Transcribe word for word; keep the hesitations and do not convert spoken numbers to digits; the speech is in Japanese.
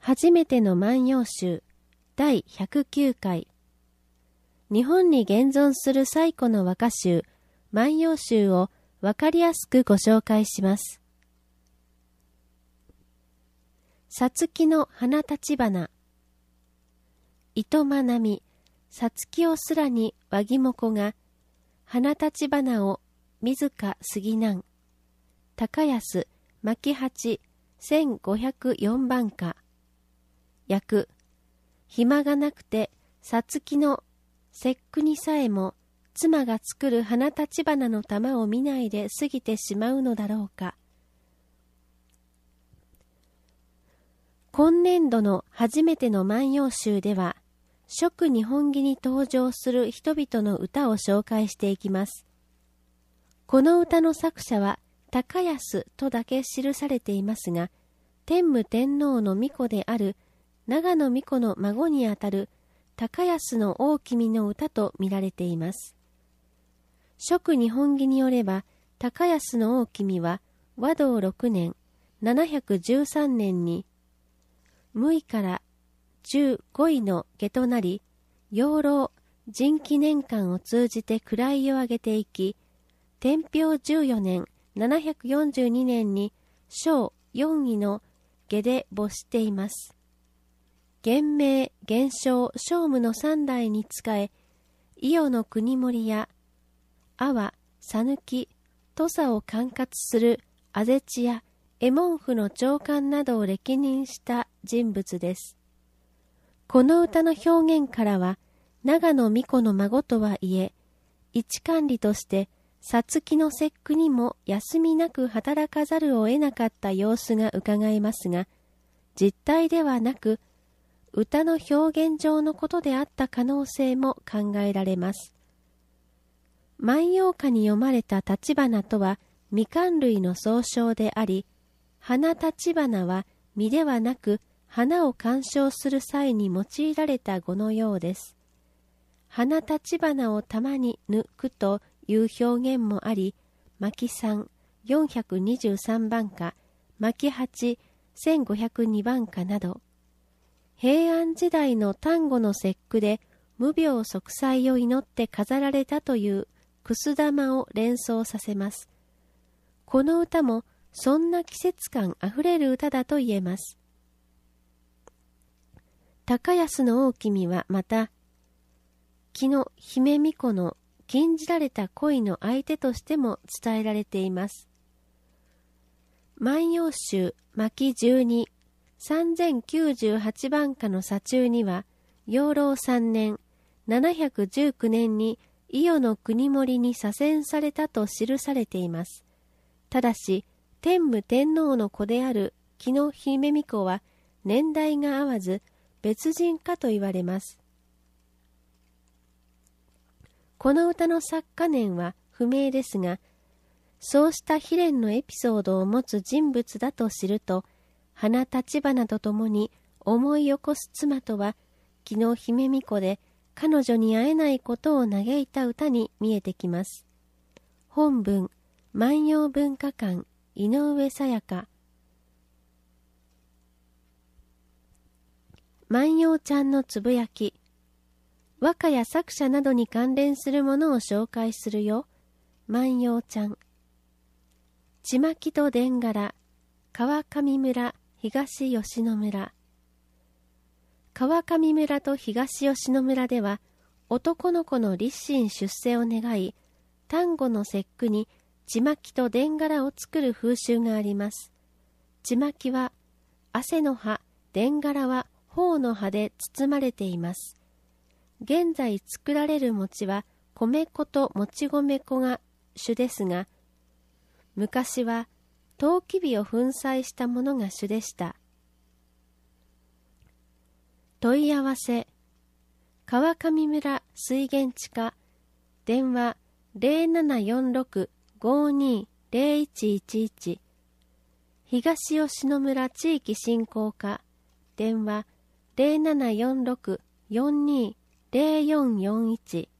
初めての万葉集だいひゃくきゅうかい。日本に現存する最古の和歌集万葉集をわかりやすくご紹介します。さつきの花立花。糸まなみ、さつきをすらにわぎもこが、花立花を水か杉南。高安、牧八、せんごひゃくよんばんか。訳、暇がなくて、さつきの節句にさえも、妻が作る花立花の玉を見ないで過ぎてしまうのだろうか。今年度の初めての万葉集では、蜀日本紀に登場する人々の歌を紹介していきます。この歌の作者は高安とだけ記されていますが、天武天皇の巫女である長野巫女の孫にあたる高安の大君の歌と見られています。蜀日本紀によれば、高安の大君は和道ろくねんななひゃくじゅうさんねんにむいからじゅうごいの下となり、養老仁紀年間を通じて位を上げていき、天平じゅうよねんななひゃくよんじゅうにねんに正よんいの下で没しています。元明、元正、聖武の三代に仕え、伊予の国盛や阿波、讃岐、土佐を管轄する阿世知や右衛門府の長官などを歴任した人物です。この歌の表現からは、長野巫女の孫とはいえ、一管理として、さつきの節句にも休みなく働かざるを得なかった様子がうかがえますが、実態ではなく、歌の表現上のことであった可能性も考えられます。万葉歌に読まれた立花とは、みかん類の総称であり、花立花は実ではなく、花を鑑賞する際に用いられた語のようです。花立花を玉に抜くという表現もあり、牧三よんひゃくにじゅうさんばんか、牧八せんごひゃくにばんかなど、平安時代の端午の節句で無病息災を祈って飾られたというくす玉を連想させます。この歌もそんな季節感あふれる歌だと言えます。高安の大君はまた、紀の姫巫女の禁じられた恋の相手としても伝えられています。万葉集牧じゅうに、さんぜんきゅうじゅうはちばんかの左中には、養老さんねんななひゃくじゅうきゅうねんに伊予の国盛に左遷されたと記されています。ただし、天武天皇の子である紀の姫巫女は年代が合わず別人かと言われます。この歌の作家年は不明ですが、そうした悲恋のエピソードを持つ人物だと知ると、花立花とともに思い起こす妻とは、紀の姫巫女で彼女に会えないことを嘆いた歌に見えてきます。本文、万葉文化館、井上さやか。万葉ちゃんのつぶやき。和歌や作者などに関連するものを紹介するよ。万葉ちゃん。ちまきとでんがら、川上村、東吉野村。川上村と東吉野村では、男の子の立身出世を願い、端午の節句にちまきとでんがらを作る風習があります。ちまきは汗の葉、でんがらは頬の葉で包まれています。現在作られる餅は米粉ともち米粉が主ですが、昔はとうきびを粉砕したものが主でした。問い合わせ。川上村水源地課、電話 ゼロななよんろく ごーにー ゼロいちいちいち、東吉野村地域振興課、電話 ゼロななよんろく よんにー ゼロよんよんいち、